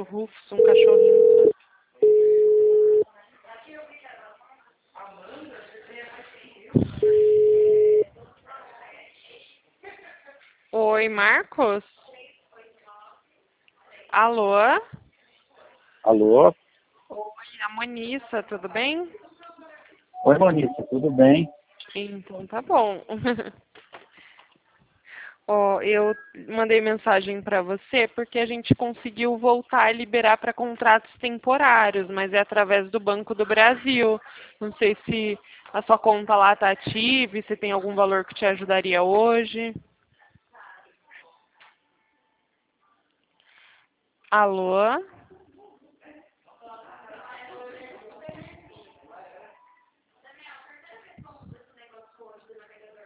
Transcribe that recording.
Rufus, um cachorrinho. Oi, Marcos? Alô? Alô? Oi, a Monissa, tudo bem? Oi, Maurício, tudo bem? Então tá bom. Ó, eu mandei mensagem para você porque a gente conseguiu voltar a liberar para contratos temporários, mas é através do Banco do Brasil. Não sei se a sua conta lá está ativa e se tem algum valor que te ajudaria hoje. Alô?